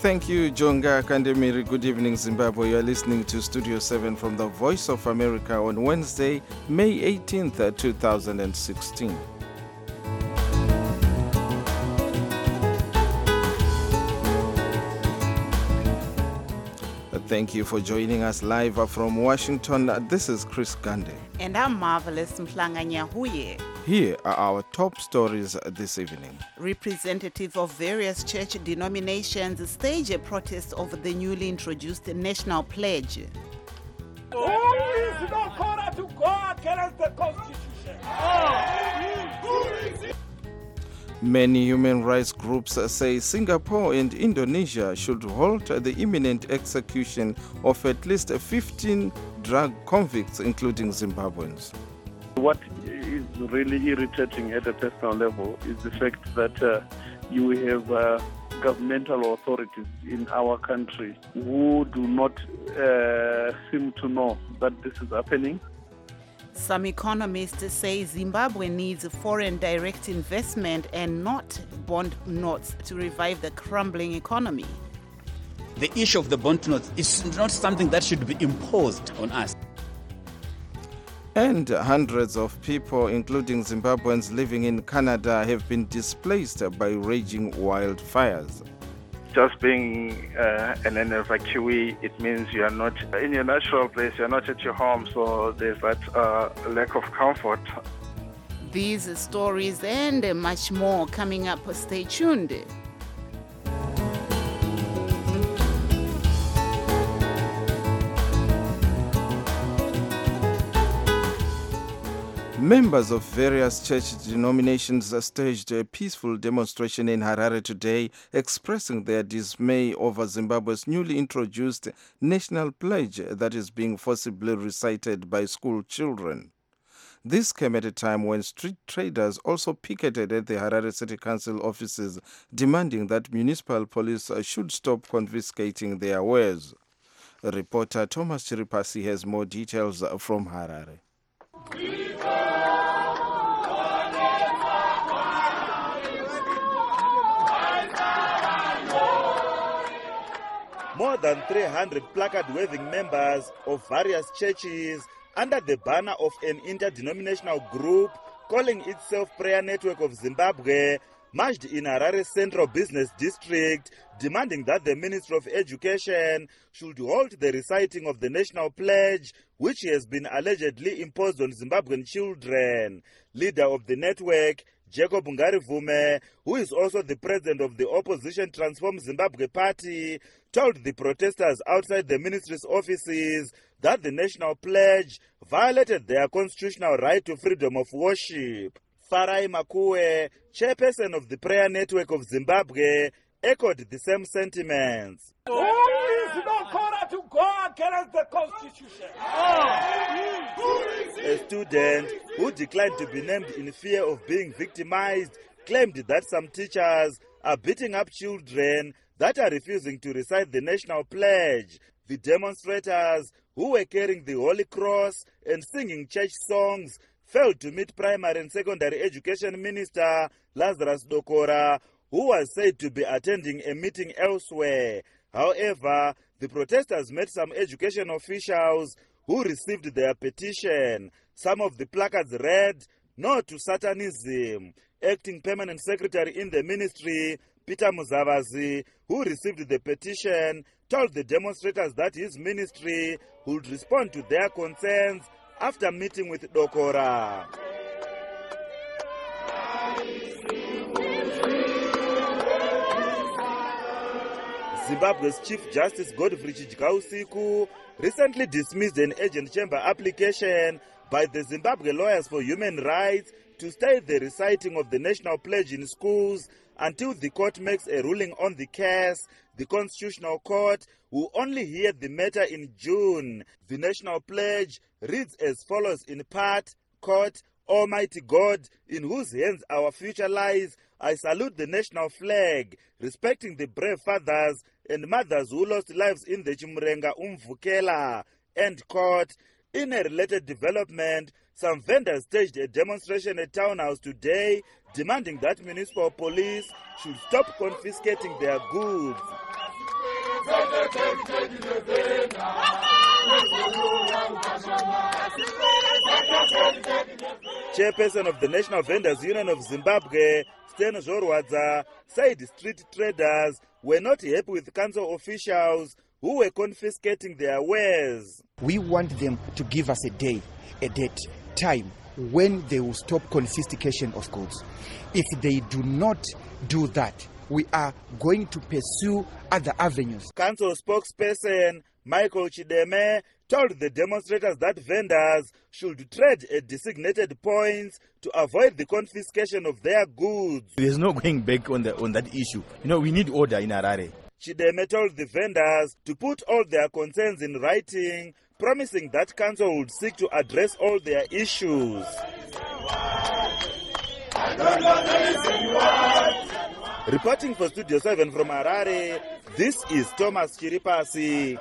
Thank you, Jonga Kandemiri. Good evening, Zimbabwe. You are listening to Studio 7 from the Voice of America on Wednesday, May 18th, 2016. Thank you for joining us live from Washington. This is Chris Gande. And I'm Marvelous Mhlanga-Nyahuye. Here are our top stories this evening. Representatives of various church denominations stage a protest over the newly introduced National Pledge. Who is not called to go against the Constitution? Many human rights groups say Singapore and Indonesia should halt the imminent execution of at least 15 drug convicts, including Zimbabweans. What is really irritating at a personal level is the fact that you have governmental authorities in our country who do not seem to know that this is happening. Some economists say Zimbabwe needs foreign direct investment and not bond notes to revive the crumbling economy. The issue of the bond notes is not something that should be imposed on us. And hundreds of people, including Zimbabweans living in Canada, have been displaced by raging wildfires. Just being an evacuee, it means you are not in your natural place, you are not at your home, so there's that lack of comfort. These stories and much more coming up. Stay tuned. Members of various church denominations staged a peaceful demonstration in Harare today, expressing their dismay over Zimbabwe's newly introduced national pledge that is being forcibly recited by school children. This came at a time when street traders also picketed at the Harare City Council offices, demanding that municipal police should stop confiscating their wares. Reporter Thomas Chiripasi has more details from Harare. More than 300 placard-waving members of various churches under the banner of an interdenominational group calling itself Prayer Network of Zimbabwe marched in Harare Central Business District, demanding that the Ministry of Education should halt the reciting of the National Pledge, which has been allegedly imposed on Zimbabwean children. Leader of the network, Jacob Ngarivume, who is also the president of the opposition Transform Zimbabwe Party, told the protesters outside the ministry's offices that the National Pledge violated their constitutional right to freedom of worship. Farai Makue, chairperson of the Prayer Network of Zimbabwe, echoed the same sentiments. Who is not called to go against the Constitution? A student who declined to be named in fear of being victimized claimed that some teachers are beating up children that are refusing to recite the National Pledge. The demonstrators, who were carrying the Holy Cross and singing church songs, failed to meet Primary and Secondary Education Minister Lazarus Dokora, who was said to be attending a meeting elsewhere. However, the protesters met some education officials who received their petition. Some of the placards read, "No to Satanism." Acting Permanent Secretary in the ministry, Peter Muzavazi, who received the petition, told the demonstrators that his ministry would respond to their concerns after meeting with Dokora. Zimbabwe's Chief Justice Godfrey Chijikausiku recently dismissed an urgent chamber application by the Zimbabwe Lawyers for Human Rights to stay the reciting of the National Pledge in schools until the court makes a ruling on the case. The Constitutional Court will only hear the matter in June. The National Pledge reads as follows in part, "Court, Almighty God, in whose hands our future lies, I salute the national flag, respecting the brave fathers and mothers who lost lives in the Chimurenga Umvukela." End quote. In a related development, some vendors staged a demonstration at Townhouse today, demanding that municipal police should stop confiscating their goods. Chairperson of the National Vendors Union of Zimbabwe, Sten Zvorwadza, said street traders were not happy with council officials who were confiscating their wares. We want them to give us a date, time when they will stop confiscation of goods. If they do not do that, we are going to pursue other avenues. Council spokesperson Michael Chideme told the demonstrators that vendors should trade at designated points to avoid the confiscation of their goods. There's no going back on that issue. We need order in Harare. Chideme told the vendors to put all their concerns in writing, promising that council would seek to address all their issues. Reporting for Studio 7 from Harare, this is Thomas Chiripasi.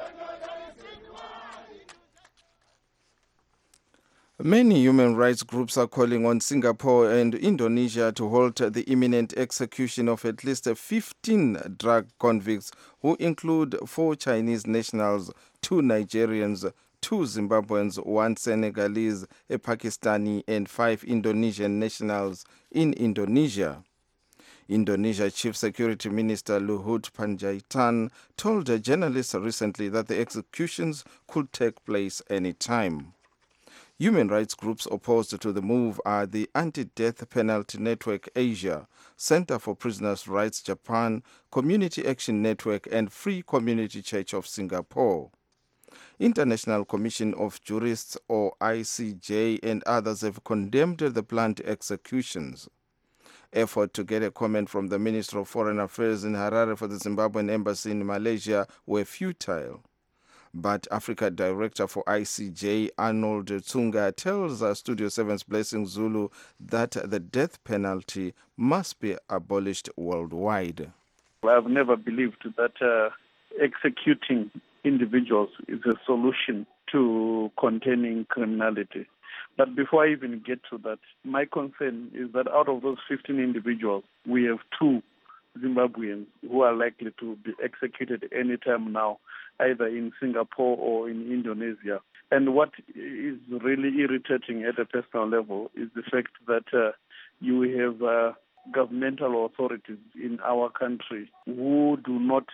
Many human rights groups are calling on Singapore and Indonesia to halt the imminent execution of at least 15 drug convicts, who include 4 Chinese nationals, 2 Nigerians, 2 Zimbabweans, 1 Senegalese, a Pakistani, and 5 Indonesian nationals in Indonesia. Indonesia Chief Security Minister Luhut Panjaitan told journalists recently that the executions could take place any time. Human rights groups opposed to the move are the Anti-Death Penalty Network Asia, Center for Prisoners' Rights Japan, Community Action Network, and Free Community Church of Singapore. International Commission of Jurists, or ICJ, and others have condemned the planned executions. Effort to get a comment from the Minister of Foreign Affairs in Harare for the Zimbabwean embassy in Malaysia were futile. But Africa Director for ICJ, Arnold Tsunga, tells Studio 7's Blessing Zulu that the death penalty must be abolished worldwide. I've never believed that executing individuals is a solution to containing criminality. But before I even get to that, my concern is that out of those 15 individuals, we have 2 Zimbabweans who are likely to be executed any time now, either in Singapore or in Indonesia. And what is really irritating at a personal level is the fact that you have governmental authorities in our country who do not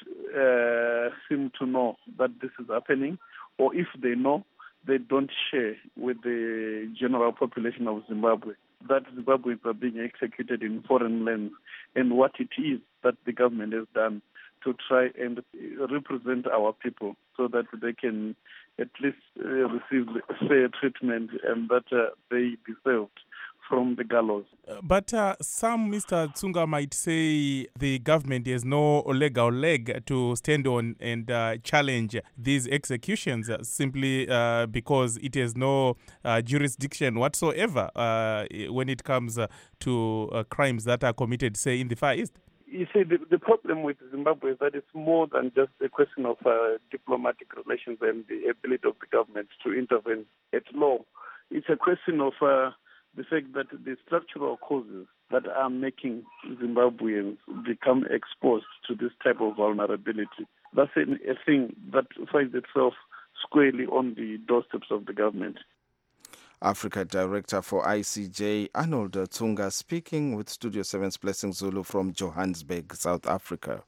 seem to know that this is happening, or if they know, they don't share with the general population of Zimbabwe that Zimbabweans are being executed in foreign lands, and what it is that the government has done to try and represent our people so that they can at least receive fair treatment and that they deserved from the gallows. But some, Mr. Tsunga, might say the government has no leg to stand on and challenge these executions simply because it has no jurisdiction whatsoever when it comes to crimes that are committed, say, in the Far East. You see, the problem with Zimbabwe is that it's more than just a question of diplomatic relations and the ability of the government to intervene at law. It's a question of the fact that the structural causes that are making Zimbabweans become exposed to this type of vulnerability. That's a thing that finds itself squarely on the doorsteps of the government. Africa Director for ICJ, Arnold Tsunga, speaking with Studio 7's Blessing Zulu from Johannesburg, South Africa.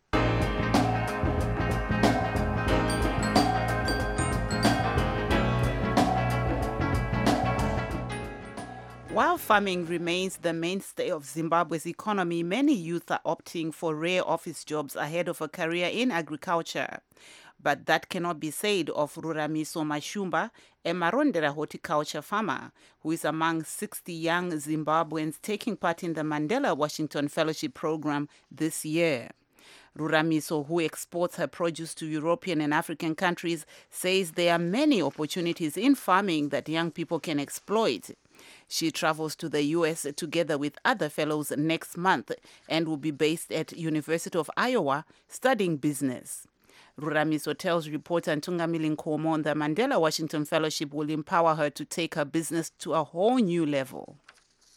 While farming remains the mainstay of Zimbabwe's economy, many youth are opting for rare office jobs ahead of a career in agriculture. But that cannot be said of Ruramiso Mashumba, a Marondera horticulture farmer, who is among 60 young Zimbabweans taking part in the Mandela Washington Fellowship Program this year. Ruramiso, who exports her produce to European and African countries, says there are many opportunities in farming that young people can exploit. She travels to the U.S. together with other fellows next month and will be based at University of Iowa studying business. Ruramiso tells reporter Ntungamili Nkomo the Mandela Washington Fellowship will empower her to take her business to a whole new level.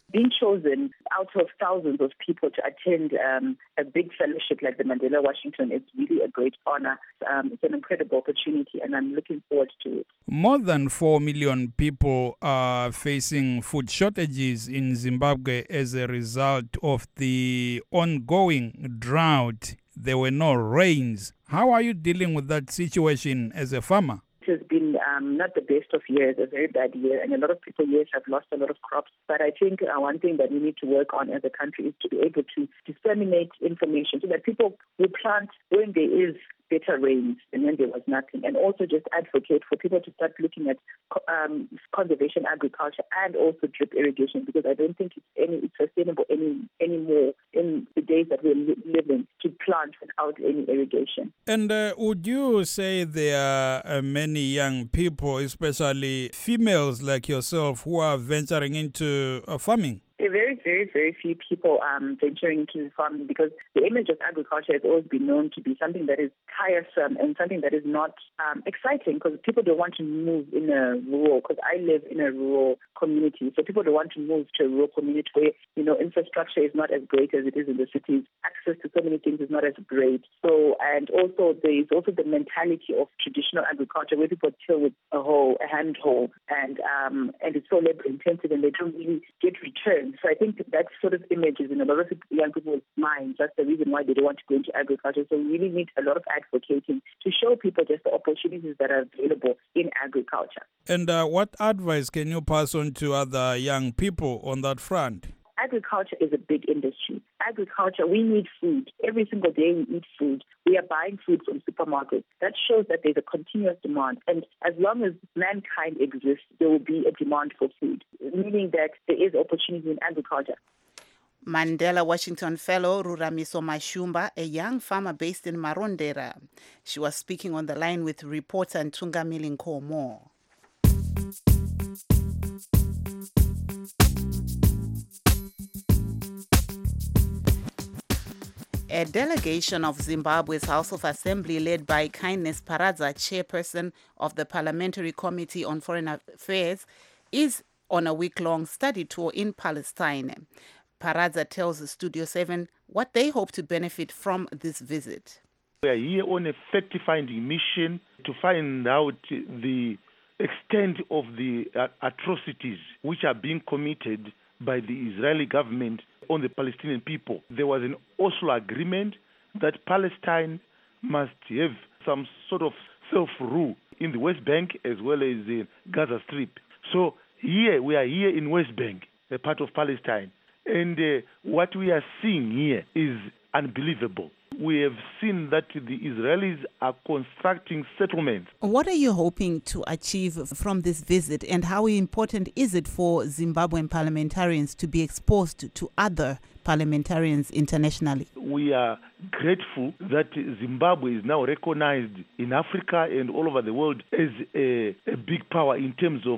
Being chosen out of thousands of people to attend a big fellowship like the Mandela Washington is really a great honor. It's an incredible opportunity, and I'm looking forward to it. More than 4 million people are facing food shortages in Zimbabwe as a result of the ongoing drought. There were no rains. How are you dealing with that situation as a farmer? It has been not the best of years, a very bad year, and a lot of people, yes, have lost a lot of crops. But I think one thing that we need to work on as a country is to be able to disseminate information so that people will plant when there is better rains than when there was nothing, and also just advocate for people to start looking at conservation agriculture and also drip irrigation, because I don't think it's sustainable anymore in the days that we're living to plant without any irrigation. And would you say there are many young people, especially females like yourself, who are venturing into farming? There are very, very, very few people venturing into farming, because the image of agriculture has always been known to be something that is tiresome and something that is not exciting, because people don't want to move in a rural, because I live in a rural community, so people don't want to move to a rural community where, infrastructure is not as great as it is in the cities. Access to so many things is not as great. So, and also there is also the mentality of traditional agriculture where people till with a hand hoe, and it's so labor intensive and they don't really get return. So I think that sort of image is in a lot of young people's minds. That's the reason why they don't want to go into agriculture. So we really need a lot of advocating to show people just the opportunities that are available in agriculture. And what advice can you pass on to other young people on that front? Agriculture is a big industry. Agriculture, we need food. Every single day we eat food. We are buying food from supermarkets. That shows that there's a continuous demand. And as long as mankind exists, there will be a demand for food, meaning that there is opportunity in agriculture. Mandela Washington Fellow Ruramiso Mashumba, a young farmer based in Marondera. She was speaking on the line with reporter Ntunga Milinkomo. A delegation of Zimbabwe's House of Assembly, led by Kindness Paradza, chairperson of the Parliamentary Committee on Foreign Affairs, is on a week-long study tour in Palestine. Paradza tells Studio 7 what they hope to benefit from this visit. We are here on a fact-finding mission to find out the extent of the atrocities which are being committed by the Israeli government on the Palestinian people. There was an Oslo agreement that Palestine must have some sort of self-rule in the West Bank as well as the Gaza Strip. So here, we are here in West Bank, a part of Palestine. And what we are seeing here is unbelievable. We have seen that the Israelis are constructing settlements. What are you hoping to achieve from this visit, and how important is it for Zimbabwean parliamentarians to be exposed to other parliamentarians internationally? We are grateful that Zimbabwe is now recognized in Africa and all over the world as a big power in terms of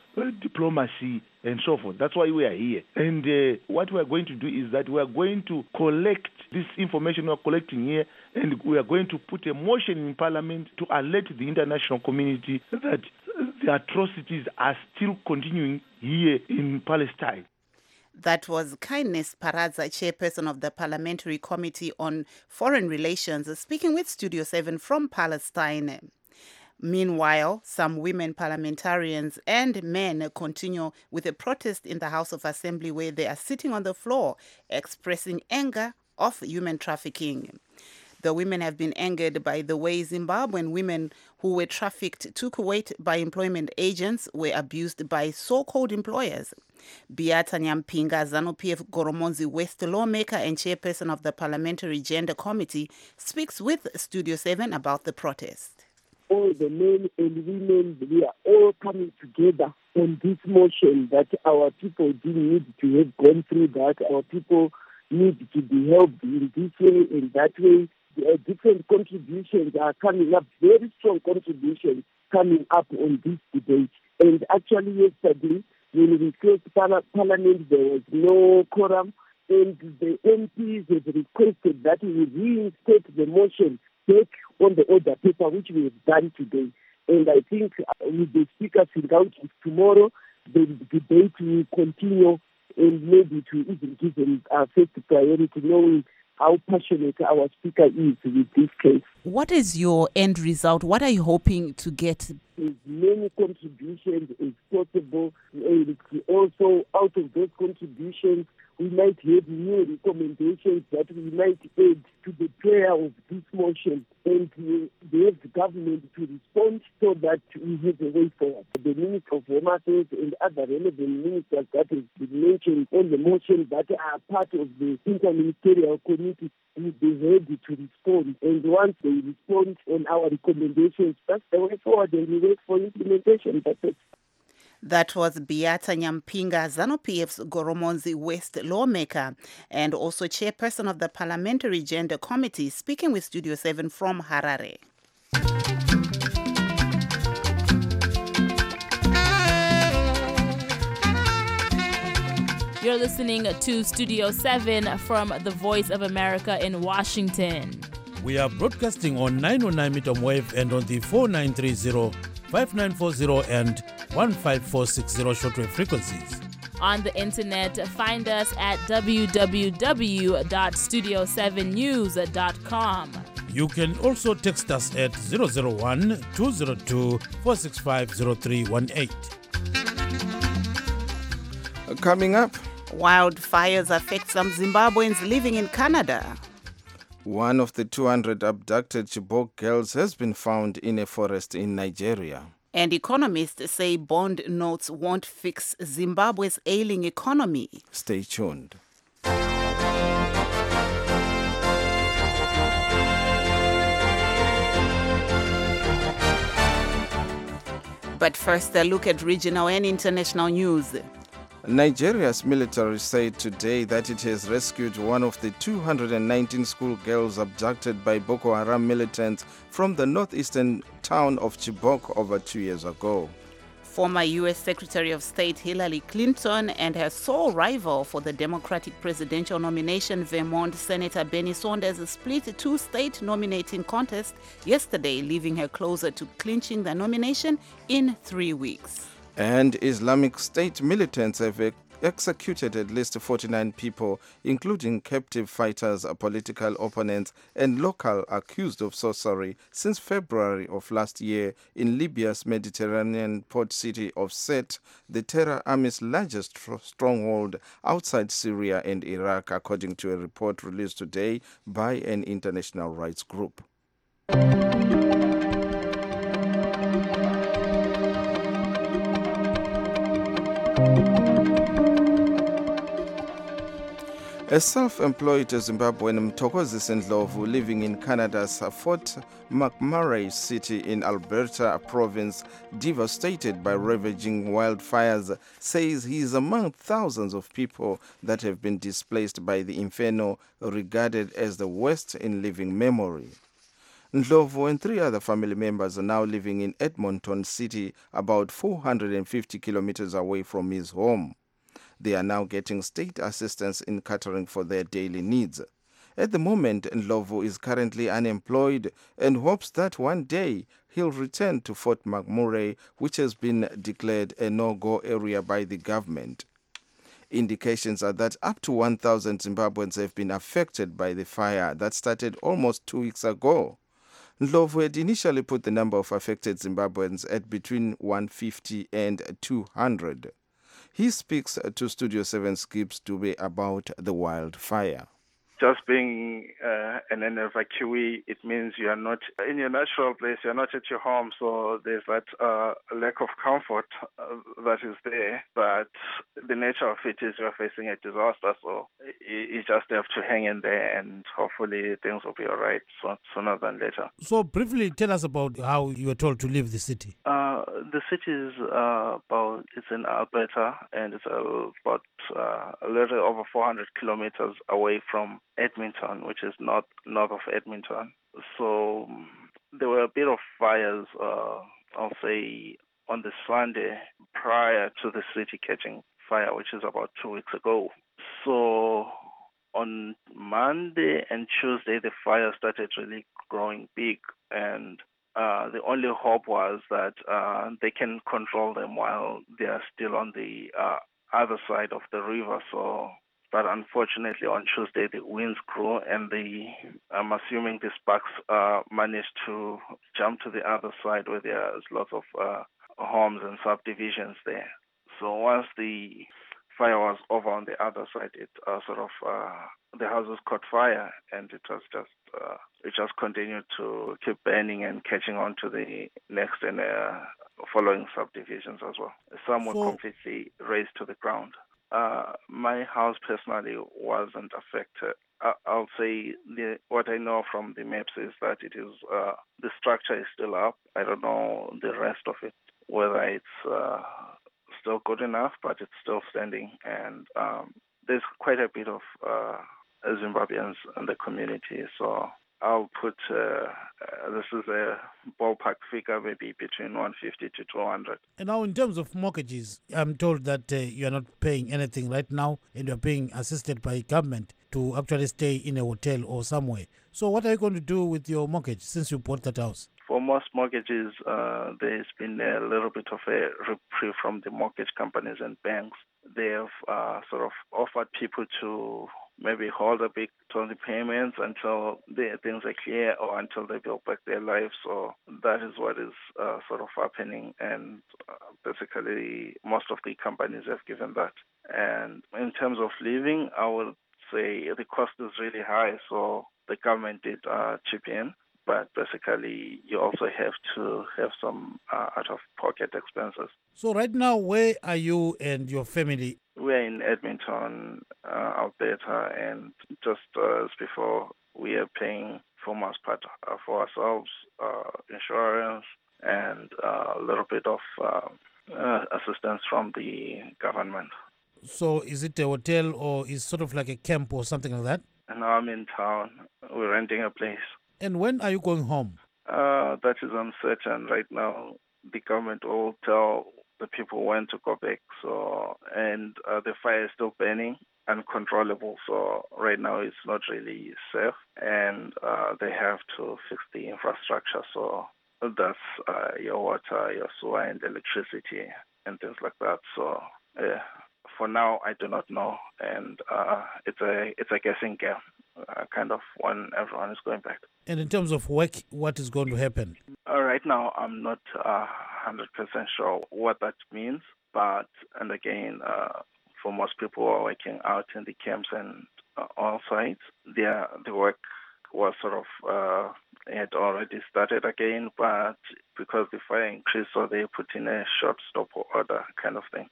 diplomacy and so forth. That's why we are here. And what we are going to do is that we are going to collect this information we are collecting here, and we are going to put a motion in Parliament to alert the international community that the atrocities are still continuing here in Palestine. That was Kindness Paradza, chairperson of the Parliamentary Committee on Foreign Relations, speaking with Studio 7 from Palestine. Meanwhile, some women parliamentarians and men continue with a protest in the House of Assembly, where they are sitting on the floor expressing anger of human trafficking. The women have been angered by the way Zimbabwean women who were trafficked to Kuwait by employment agents were abused by so-called employers. Beata Nyampinga, ZANU-PF Goromonzi West lawmaker and chairperson of the Parliamentary Gender Committee, speaks with Studio 7 about the protest. All the men and women, we are all coming together on this motion that our people didn't need to have gone through that. Our people need to be helped in this way and that way. Different contributions are coming up, very strong contributions coming up on this debate. And actually yesterday, when we closed Parliament, there was no quorum, and the MPs have requested that we reinstate the motion back on the order paper, which we have done today. And I think with the speaker sitting out tomorrow, the debate will continue and maybe to even give them first priority, knowing how passionate our speaker is with this case. What is your end result? What are you hoping to get? As many contributions as possible, and also out of those contributions, we might have new recommendations that we might add to the prayer of this motion, and we have the government to respond so that we have a way forward. The Minister of Home Affairs and other relevant ministers that have been mentioned on the motion that are part of the interministerial committee will be ready to respond. And once they respond on our recommendations, that's the way forward, and we wait for implementation. That's it. That was Beata Nyampinga, ZANU-PF's Goromonzi West lawmaker and also chairperson of the Parliamentary Gender Committee, speaking with Studio 7 from Harare. You're listening to Studio 7 from the Voice of America in Washington. We are broadcasting on 909 medium wave and on the 4930, 5940 and 15460 shortwave frequencies. On the internet, find us at www.studio7news.com. You can also text us at 001-202-465-0318. Coming up, wildfires affect some Zimbabweans living in Canada. One of the 200 abducted Chibok girls has been found in a forest in Nigeria. And economists say bond notes won't fix Zimbabwe's ailing economy. Stay tuned. But first, a look at regional and international news. Nigeria's military said today that it has rescued one of the 219 schoolgirls abducted by Boko Haram militants from the northeastern town of Chibok over 2 years ago. Former U.S. Secretary of State Hillary Clinton and her sole rival for the Democratic presidential nomination, Vermont Senator Bernie Sanders, split a two-state nominating contest yesterday, leaving her closer to clinching the nomination in 3 weeks. And Islamic State militants have executed at least 49 people, including captive fighters, political opponents, and local accused of sorcery since February of last year in Libya's Mediterranean port city of Sirte, the terror army's largest stronghold outside Syria and Iraq, according to a report released today by an international rights group. A self-employed Zimbabwean, Mtokozi Sendlovu, living in Canada's Fort McMurray city in Alberta province, devastated by ravaging wildfires, says he is among thousands of people that have been displaced by the inferno regarded as the worst in living memory. Ndlovu and 3 other family members are now living in Edmonton City, about 450 kilometers away from his home. They are now getting state assistance in catering for their daily needs. At the moment, Ndlovu is currently unemployed and hopes that one day he'll return to Fort McMurray, which has been declared a no-go area by the government. Indications are that up to 1,000 Zimbabweans have been affected by the fire that started almost 2 weeks ago. Ndlovu had initially put the number of affected Zimbabweans at between 150 and 200. He speaks to Studio 7's Gibbs Dube about the wildfire. Just being an evacuee, it means you are not in your natural place, you are not at your home, so there's that lack of comfort that is there. But the nature of it is you're facing a disaster, so you just have to hang in there and hopefully things will be all right sooner than later. So briefly tell us about how you were told to leave the city. The city is it's in Alberta, and it's about a little over 400 kilometers away from Edmonton, which is north of Edmonton. So there were a bit of fires, I'll say, on the Sunday prior to the city catching fire, which is about 2 weeks ago. So on Monday and Tuesday, the fire started really growing big, and the only hope was that they can control them while they are still on the other side of the river. So, but unfortunately on Tuesday the winds grew, and I'm assuming the sparks managed to jump to the other side where there's lots of homes and subdivisions there. So once the fire was over on the other side, it the houses caught fire, and it just continued to keep burning and catching on to the next and following subdivisions as well. Some were completely razed to the ground. My house personally wasn't affected. I'll say what I know from the maps is that it is the structure is still up. I don't know the rest of it, whether it's still good enough, but it's still standing. And there's quite a bit of Zimbabweans in the community, so I'll put this is a ballpark figure, maybe between 150 to 200. And now, in terms of mortgages, I'm told that you are not paying anything right now, and you're being assisted by government to actually stay in a hotel or somewhere. So what are you going to do with your mortgage since you bought that house? For most mortgages, there's been a little bit of a reprieve from the mortgage companies and banks. They have sort of offered people to maybe hold a bit on the payments until things are clear or until they build back their lives. So that is what is sort of happening. And basically, most of the companies have given that. And in terms of living, I would say the cost is really high. So the government did chip in. But basically, you also have to have some out-of-pocket expenses. So right now, where are you and your family? We're in Edmonton, Alberta, and just as before, we are paying for most part for ourselves, insurance, and a little bit of assistance from the government. So is it a hotel or is sort of like a camp or something like that? No, I'm in town. We're renting a place. And when are you going home? That is uncertain. Right now, the government will tell the people when to go back. So, and the fire is still burning, uncontrollable. So right now, it's not really safe, and they have to fix the infrastructure. So that's your water, your sewer, and electricity, and things like that. So for now, I do not know, and it's a guessing game. Kind of when everyone is going back. And in terms of work, what is going to happen? Right now, I'm not 100% sure what that means. But, and again, for most people who are working out in the camps and all sites, the work was sort of had already started again. But because the fire increased, so they put in a short stop order kind of thing.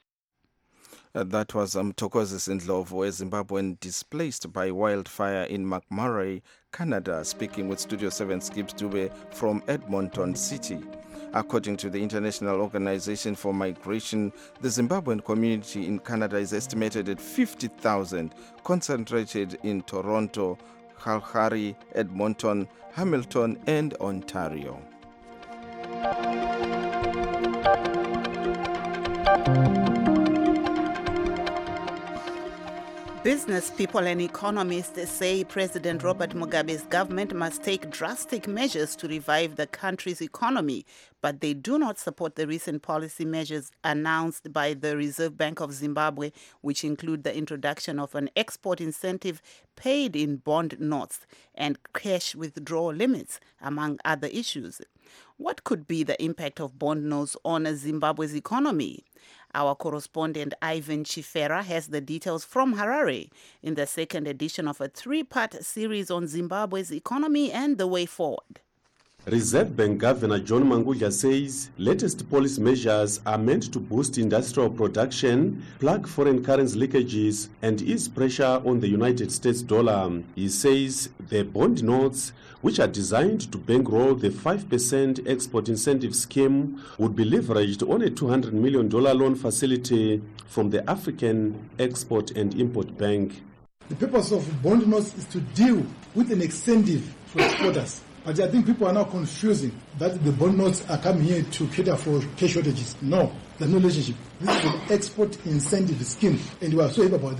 That was Thokoza Sindlovu, a Zimbabwean displaced by wildfire in McMurray, Canada, speaking with Studio 7 Skips Dube from Edmonton City. According to the International Organization for Migration, the Zimbabwean community in Canada is estimated at 50,000, concentrated in Toronto, Calgary, Edmonton, Hamilton, and Ontario. Business people and economists say President Robert Mugabe's government must take drastic measures to revive the country's economy, but they do not support the recent policy measures announced by the Reserve Bank of Zimbabwe, which include the introduction of an export incentive paid in bond notes and cash withdrawal limits, among other issues. What could be the impact of bond notes on Zimbabwe's economy? Our correspondent Ivan Chifera has the details from Harare in the second edition of a three-part series on Zimbabwe's economy and the way forward. Reserve Bank Governor John Mangudya says latest policy measures are meant to boost industrial production, plug foreign currency leakages, and ease pressure on the United States dollar. He says the bond notes, which are designed to bankroll the 5% export incentive scheme, would be leveraged on a $200 million loan facility from the African Export and Import Bank. The purpose of bond notes is to deal with an incentive for exporters. But I think people are now confusing that the bond notes are coming here to cater for cash shortages. No, there's no relationship. This is an export incentive scheme, and we are so happy about it.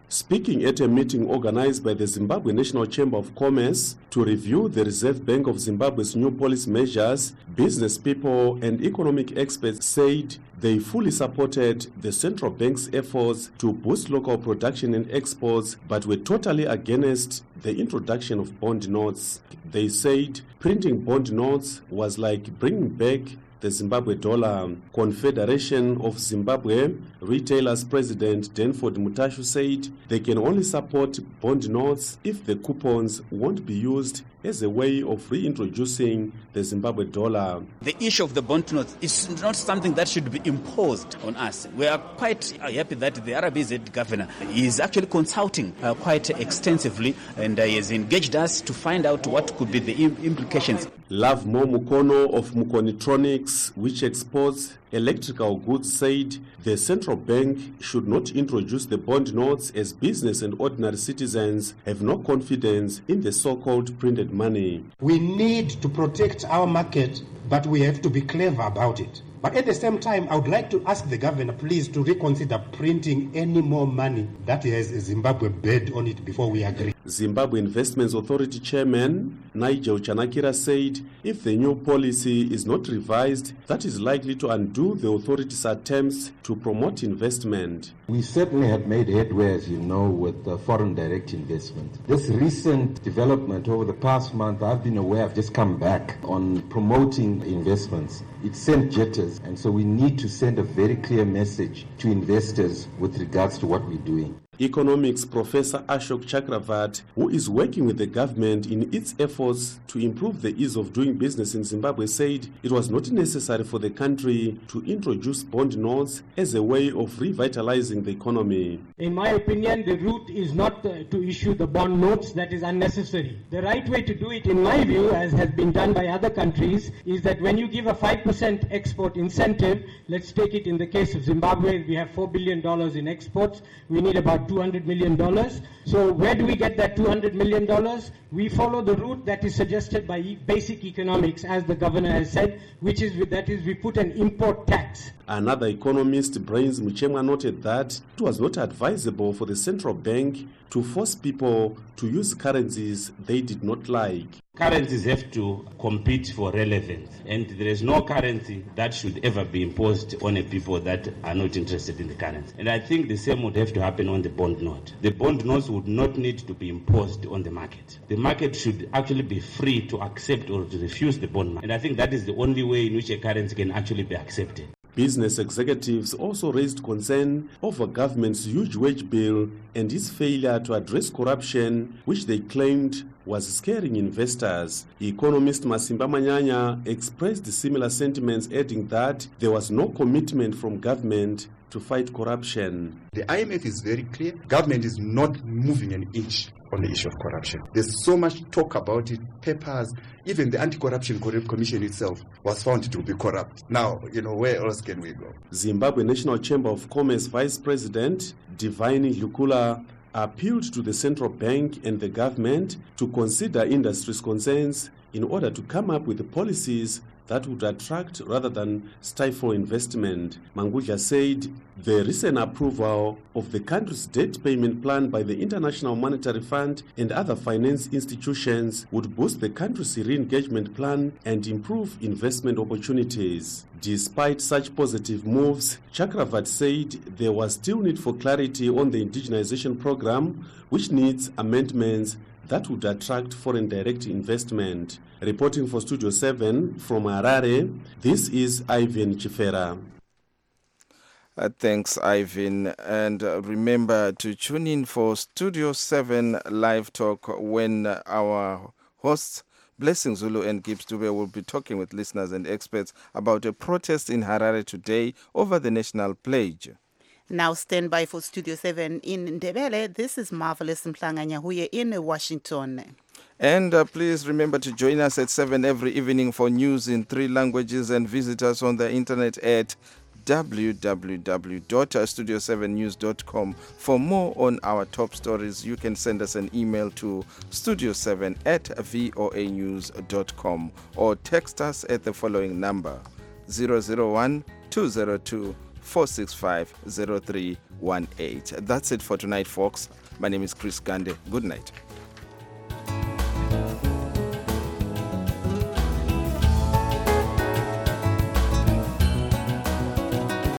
Speaking at a meeting organized by the Zimbabwe National Chamber of Commerce to review the Reserve Bank of Zimbabwe's new policy measures, business people and economic experts said they fully supported the central bank's efforts to boost local production and exports, but were totally against the introduction of bond notes. They said printing bond notes was like bringing back the Zimbabwe dollar. Confederation of Zimbabwe Retailers President Danford Mutashu said they can only support bond notes if the coupons won't be used as a way of reintroducing the Zimbabwe dollar. The issue of the bond notes is not something that should be imposed on us. We are quite happy that the RBZ governor is actually consulting quite extensively, and he has engaged us to find out what could be the implications. Love Mo Mukono of Mukonitronics, which exports electrical goods, said the central bank should not introduce the bond notes as business and ordinary citizens have no confidence in the so-called printed money. We need to protect our market, but we have to be clever about it. But at the same time, I would like to ask the governor, please, to reconsider printing any more money that has a Zimbabwe bed on it before we agree. Zimbabwe Investments Authority Chairman Nigel Chanakira said if the new policy is not revised, that is likely to undo the authority's attempts to promote investment. We certainly have made headway, as you know, with foreign direct investment. This recent development over the past month, I've been aware, I've just come back on promoting investments. It sent jitters, and so we need to send a very clear message to investors with regards to what we're doing. Economics Professor Ashok Chakravat, who is working with the government in its efforts to improve the ease of doing business in Zimbabwe, said it was not necessary for the country to introduce bond notes as a way of revitalizing the economy. In my opinion, the route is not to issue the bond notes. That is unnecessary. The right way to do it, in my view, as has been done by other countries, is that when you give a 5% export incentive, let's take it in the case of Zimbabwe, we have $4 billion in exports. We need about $200 million. So where do we get that $200 million? We follow the route that is suggested by basic economics, as the governor has said, which is we put an import tax. Another economist, Brains Muchemwa, noted that it was not advisable for the central bank to force people to use currencies they did not like. Currencies have to compete for relevance, and there is no currency that should ever be imposed on a people that are not interested in the currency. And I think the same would have to happen on the bond note. The bond notes would not need to be imposed on the market. The market should actually be free to accept or to refuse the bond note. And I think that is the only way in which a currency can actually be accepted. Business executives also raised concern over government's huge wage bill and its failure to address corruption, which they claimed was scaring investors. Economist Masimba Manyanya expressed similar sentiments, adding that there was no commitment from government to fight corruption. The IMF is very clear. Government is not moving an inch on the issue of corruption. There's so much talk about it, papers, even the Anti-Corruption Commission itself was found to be corrupt. Now, where else can we go? Zimbabwe National Chamber of Commerce Vice President Divine Lukula appealed to the central bank and the government to consider industry's concerns in order to come up with policies that would attract rather than stifle investment. Mangudla said the recent approval of the country's debt payment plan by the International Monetary Fund and other finance institutions would boost the country's re-engagement plan and improve investment opportunities. Despite such positive moves, Chakravat said there was still need for clarity on the indigenization program, which needs amendments that would attract foreign direct investment. Reporting for Studio 7 from Harare, this is Ivan Chifera. Thanks, Ivan. And remember to tune in for Studio 7 Live Talk when our hosts, Blessing Zulu and Gibbs Dube, will be talking with listeners and experts about a protest in Harare today over the national pledge. Now stand by for Studio 7 in Ndebele. This is Marvelous Mhlanga-Nyahuye in Washington. And please remember to join us at 7 every evening for news in 3 languages, and visit us on the internet at www.studio7news.com. For more on our top stories, you can send us an email to studio7@voanews.com or text us at the following number 001-202 465 0318. That's it for tonight, folks. My name is Chris Gande. Good night.